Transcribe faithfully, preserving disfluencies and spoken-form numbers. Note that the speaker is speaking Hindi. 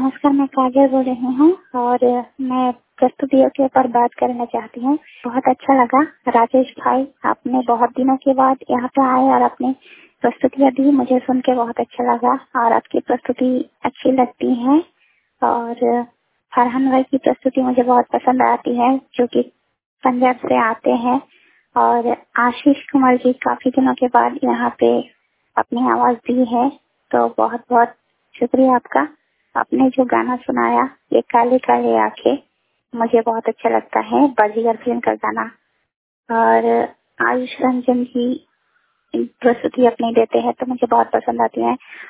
नमस्कार, मैं काजल बोल रही हूँ और मैं प्रस्तुतियों के ऊपर बात करना चाहती हूँ। बहुत अच्छा लगा राजेश भाई, आपने बहुत दिनों के बाद यहाँ पे आए और आपने प्रस्तुतियाँ दी। मुझे सुन के बहुत अच्छा लगा और आपकी प्रस्तुति अच्छी लगती है। और फरहान भाई की प्रस्तुति मुझे बहुत पसंद आती है, जो कि पंजाब से आते हैं। और आशीष कुमार जी काफी दिनों के बाद यहाँ पे अपनी आवाज दी है, तो बहुत बहुत शुक्रिया आपका। आपने जो गाना सुनाया, ये काले काले आंखें, मुझे बहुत अच्छा लगता है, बाजीगर फिल्म का गाना। और आयुष रंजन जी प्रस्तुति अपनी देते हैं तो मुझे बहुत पसंद आती है।